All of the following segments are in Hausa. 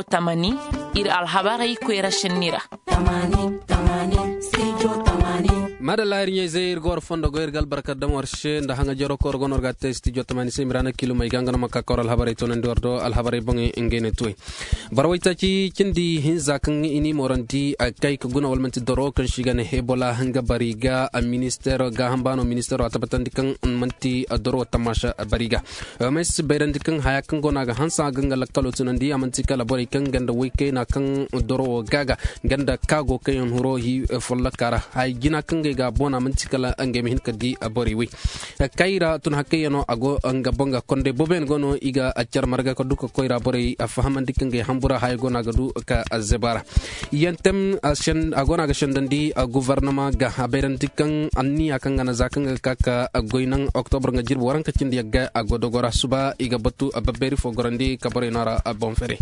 tamani ir alhabari kwera shenira madalla irnye zeir gor fondo goir gal barkat dam warshe nda hanga joro kor gonor gatte studio tamani simrana kilo may gangana makka kor alhabari tonan dordo alhabari bongi ngene toy barwaita ci cindi hinza kan ini moranti akay ko guna walmanti doro kan shigane hebola hanga bariga a ministero ga hambano ministero atabatan kan manti doro tamasha bariga mes bayrandi kan haya kan gona ga hansa ganga lakkalo tunandi amanti kala bari kan ganda wike na kan doro gaga ganda kago kayon huro hi follakara hay gina kan ga bona manti kala ange min kadi bari wi kayra tun hakayano ago anga bonga konde boben gono iga achar marga ko duko koyra bari afahamandi kan ge hambura hay gona gadu ka azbara yantem ashen agona ga shendandi gouvernement ga bayrandi kan anni akan gana zakan ka goinan october nga jirbo waran ka cindi ga agodogora suba iga batu ababeri fo gorandi kabare nara bonfere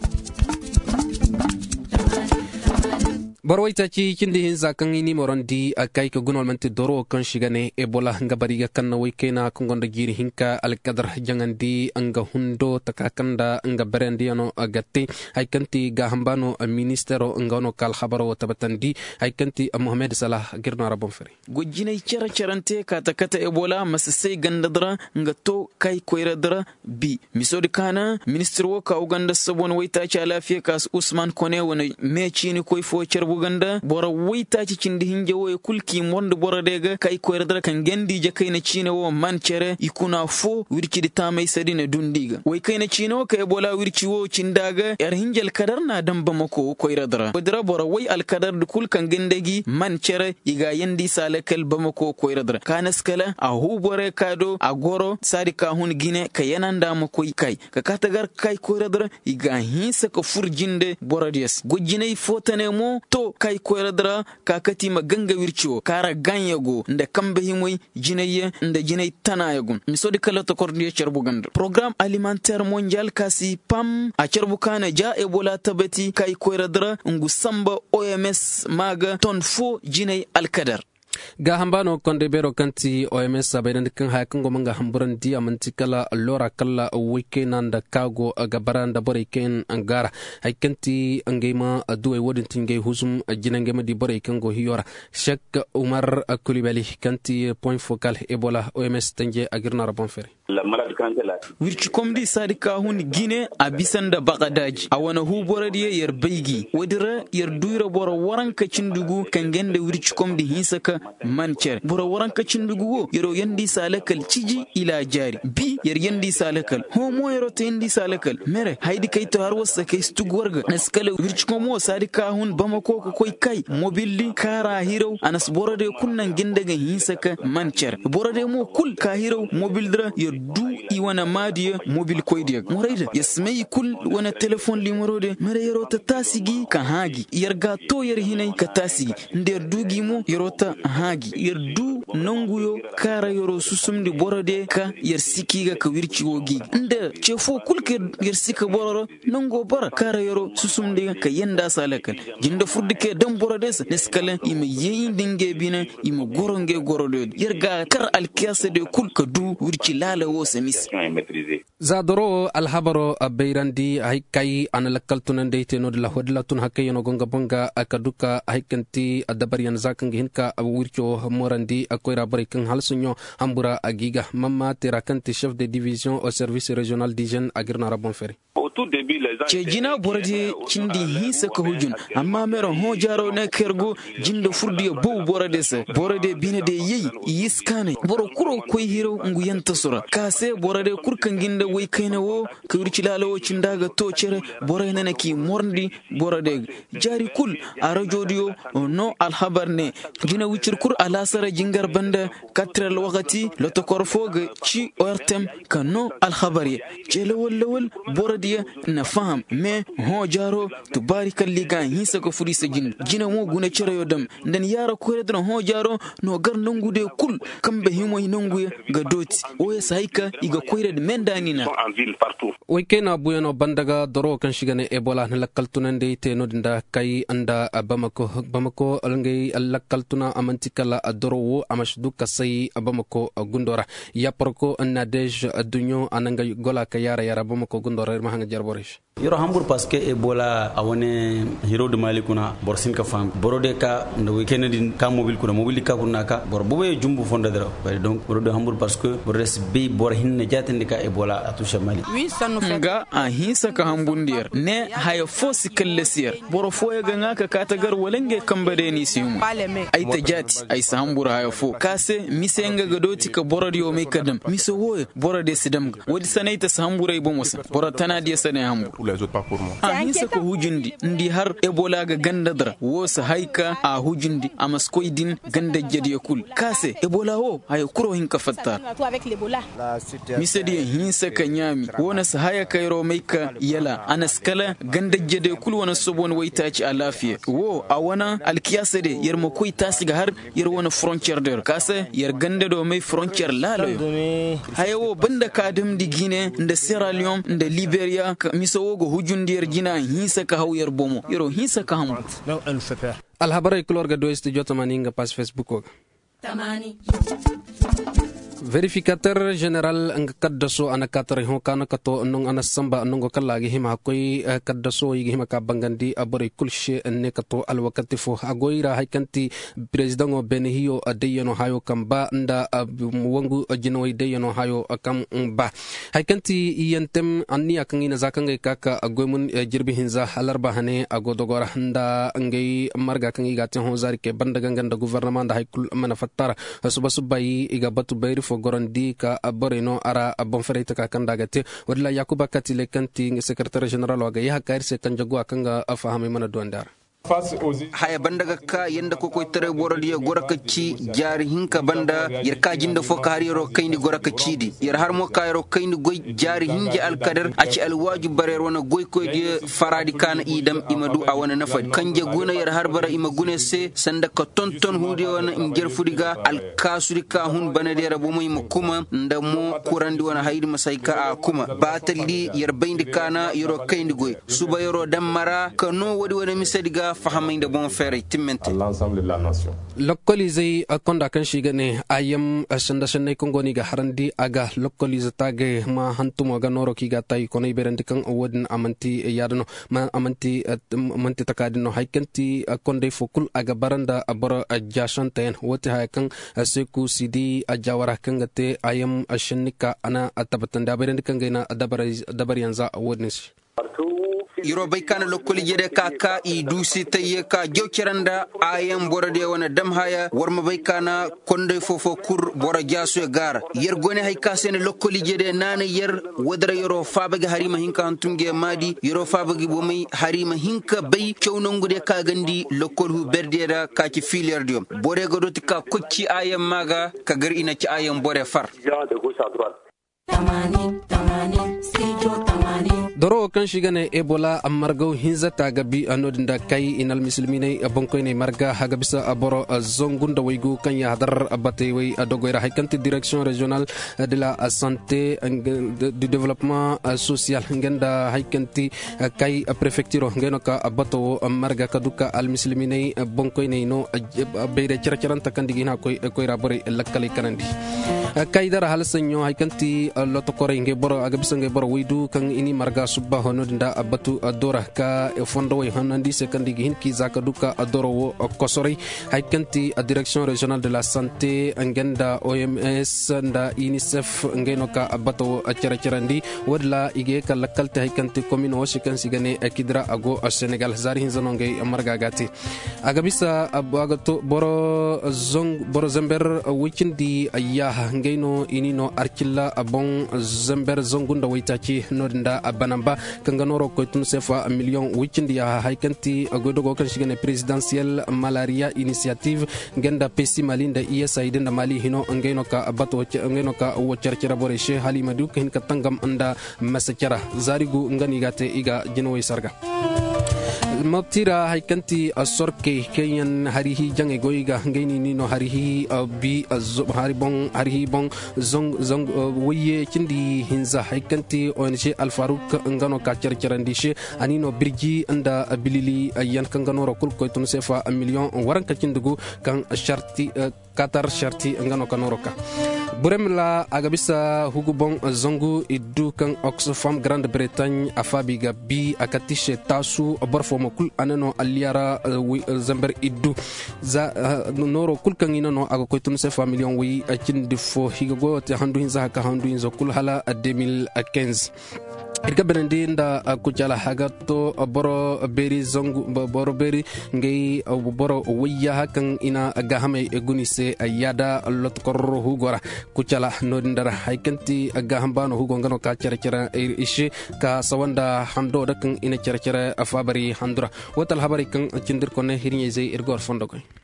barwaita ci cindi hinza kan ini morandi akai ko gunol manti doro kan shigane ebola ngabariga kan wikena kongonda giri hinka alkadar jangandi anga hundo takakanda anga berendi ano agatti ay kanti ga hambano ministero ngano kal khabaro tabatandi ay kanti Mohamed Salah girno arabon fere gojine charante kata ebola masai gandadra ngato kai koiradra bi misodi kana ministero ka uganda sabon waita cha lafiya kas Usman Kone wona mechini koy fo ganda bora waita ci cindi hinje wo kulki monde bora dega kay ko redra kan gendi je kayna cine wo mancere ikuna fo wirci di tamay sadina dundiga way kayna cine wo kay bola wirci wo cindaga er hinjel kadar na damba mako ko redra bodra bora way al kadar de kul kan gendegi mancere iga yendi salakal bamako ko redra kanaskala a hu bore kado a goro sadi ka hun gine kayananda mako kai ka katagar kay ko redra iga hinsa ko furjinde bora des gojine fotane mo to kai koyradra kakati maganga wircho kara ganyago nda kambe himoy jineye nda jinay tanayagun misodi kala to kordiye cherbugand programme alimentaire mondial kasi pam a cherbukana ja ebola tabati kai koyradra ngu samba OMS maga ton fo jinay alkadar ga hambano konde bero kanti OMS abaydan kan ha kan gomanga hamburan di amanti kala lora kala weekend da kago ga baranda bore ken angara hay kanti angema duwe wodin tinge husum jinange ma di bore kan go hiyora shek Umar Kulibali kanti point focal ebola OMS tanje agirna rabon fere la malade kantela wirci komdi sadika hun gine abisanda bagadaji awana hu boradiye yer baygi wadira yer duira boro waranka cindugu kan gende wirci komdi hisaka mancher boro waranka cindugu wo yero yandi salakal ciji ila jari bi yer yandi salakal homo yero tendi salakal mere haydi kay to har wasa kay stugwarga naskala wirci komo sadika hun bamako ko koy kay mobilli kara hiro anas borade kunnan gendega hisaka mancher borade mo kul ka hiro mobildra yer du iwana madiya mobil koydiya morayda yasmay kul wana telefon limorode mere yerota tasigi ka hagi yerga to yer hinay ka tasigi nder dugi mo yerota hagi yer du nanguyo kara yoro susumdi borode ka yer sikiga ka wirci wogi nder chefo kul ke yer sika bororo nango bara kara yoro susumdi ka yenda salakal jinda furdike dam borode sa neskala ime yeyin dinge bina ime goronge gorode yerga kar alkiyasa de kul ka du wirci lala wo semis zadoro alhabaro bayrandi hay analakal tunande teno de la hodla tun hakayno gonga bonga akaduka haykanti adabariyan zakan hinka wircho morandi akoira barikan halsunyo hambura agiga mamma terakanti chef de division au service régional d'hygiène agirna rabon fere ce jina borade cindi hisa ka hujun amma mero ho jaro na kergo jindo furdi bo borade se borade bine de yi yiskane boro kuro koy hiro ngu yanta sura kase borade kurkan ginda way kayna wo ka wirci lalawo cindaga to cere borade nana ki morndi borade jari kul arajodio no alhabarne jina wicir kur alasara jingar banda katral waqti loto korfoga ci ortem kano alhabari jele wol borade na faham me ho jaro to barikal liga hisa ko furi sajin jina mo guna cere yodam dan yara ko redna ho jaro no gar nangude kul kambe himo nanguye ga doti o ya saika iga koyred mendanina wikena buyano bandaga doro kan shigane ebola na lakaltunande te no dinda kai anda bamako alngay lakaltuna amantikala doro wo amashdu kasai bamako gundora yaparko anadej adunyo ananga gola kayara yara bamako gundora mahanga jarborish yoro hambur parce que ebola awone hero de mali kuna borsin ka fam borode ka ndo weekend din ka mobile kuna mobile ka kuna ka bor bobe jumbu fonda dara donc borode hambur parce que bores be bor hinne jatande ka ebola atusha mali nga a hinsa ka hambundir ne haya fosi kallesir bor foya ga ngaka katagar walenge kambade ni simu ai ta jati ai sambur haya fo kase misenga ga doti ka borodi o me kadam miso woy borode sidam wadi sanai ta sambura ibo musa boratana dia sanai hambur a hinsa ko hujindi ndi har ebola ga ganda dara wosa haika a hujindi a maskoidin ganda jadi kul kase ebola ho haya kuro hin ka fatta misedi hinsa ka nyami wona sa haya kairo maika yala anaskala ganda jadi kul wona sobon waitaci a lafiya wo a wana alkiyasa de yar makoi tasi ga har yar wona frontier der kase yar ganda do mai frontier lalo haya wo banda kadam digine nda Sierra Leone nda Liberia miso go hujundiyar jina hinsa ka hawyar bomo yaro hinsa ka hamu alhabarai kulorga do studio tamaninga pas Facebook tamani verificateur general ang kaddaso ana katare ho kana kato nong ana samba nongo kallagi hima koy kaddaso yigi hima ka bangandi abore kulshe ne kato alwakati fo agoira haykanti president o benhiyo adeyano hayo kamba nda wangu jinoy deyano hayo kam ba haykanti yentem anni akangina zakanga kaka agoymun jirbi hinza halarba hane agodogora nda ngay marga kangi gatin ho zarike bandaganga gouvernement da haykul manafattara subasubai iga batu bayri fo gorandi ka aboreno ara abon fereta ka kandagate wadla yakuba katile kanti secretary general waga ya kairse kanjago akanga afahame mana duandar haya bandaga ka yanda ko koy tere borodiya goraka ci jari hinka banda yar ka jinda fo ka hariro kayni goraka cidi yar har mo kayro kayni goy jari hinje alkader aci alwaju barer wona goy koy de faradi kana idam imadu awana nafad kanje guna yar har bara imagune se sanda ka tonton hude wona injer fudiga alkasurika hun banadera bo moy makuma ndamo kurandi wona haydi masaika a kuma bataldi yar bayndi kana yoro kayni goy suba yoro dammara kano wodi wona misadiga fahaminde bon fere timmente l'ensemble de la nation localisé akonda kan shigane ayam asanda shanne kongoni ga harandi aga localisé tage ma hantumo ga noro ki ga tay kono berandi kan wodin amanti yadno ma amanti takadino haykanti akonde fokul aga baranda abara jashanten wote haykan seku sidi ajawara kangate ayam ashannika ana atabatanda berandi kan gaina dabari yanza wodnis yoro bay kana lokkoli jede kaka i dusi taye ka jewceranda ayam borode wona dam haya worma bay kana konde fofo kur bora jasu e gar yer gone hay kasene lokkoli jede nane yer wodra yoro fabage harima hinka antunge madi yoro fabage bomay harima hinka bay cewnongude ka gandi lokkol hu berdeda ka ci filière diom bore godoti ka kocci ayam maga ka gar ina ci ayam bore far doro kan shigane ebola amargo hinzata gabi anodinda kai inal muslimine bonkoine marga hagabisa aboro zongunda waygu kan ya hadar abate way adogoira haykanti direction régionale de la santé du développement social ngenda haykanti kai prefecture ngenoka abato marga kaduka al muslimine bonkoine no beede circaranta kandigina koy rabore lakkali kanandi kaidara halsanyo haykanti lotokore nge boro agabisa nge boro waydu kan ini marga subba hono nda abatu adora ka fondo way hanandi sekandi gihin ki zaka duka adoro wo kosori haykanti a direction régionale de la santé ngenda OMS nda UNICEF ngeno ka abato cercerandi wadla ige ka lakalte haykanti commune o shikan sigane akidra ago Senegal zari hinzano nge marga gati agabisa abagato boro zember wikindi ayaha ngeno inino arkilla abon zember zongunda waitachi nodinda abanamba kanganoro ko tun sefa million wikindi ya haykanti godogo kan shigane presidentiel malaria initiative ngenda pesi malinda ESAID nda mali hino ngeno ka abato ngeno ka wo cercera bore she halima du kin katangam anda masakera zarigu ngani gate iga jinoi sarga mabtira haykanti asorke kenyan harihi jange goiga ngeni nino harihi bi harihi bon zong wiye kindi hinza haykanti ONG Al Farouk ngano ka cercerandi she anino birji anda bilili yan kangano ro kul ko tun sefa million waran ka kindugu kan sharti Qatar sharti ngano kanoroka burem la agabisa hugubon zongu idu kan Oxfam Grande-Bretagne afabiga bi akatishe tasu barfo makul anano aliara zamber idu za noro kulkan inano aga koitun se familyon wi acindi fo higo te handu hinza ka handu hinza kul hala 2015 irka benende nda kucala hagato boro beri zongu boro beri ngey boro wiya hakan ina agahame gunise yada lot korro hugora kucala no ndara haykanti agahambano hugo ngano ka cercera ishi ka sawanda hando dakan ina cercera afabari handura wotal habari kan cindir konne hirnye zey irgor fondo koy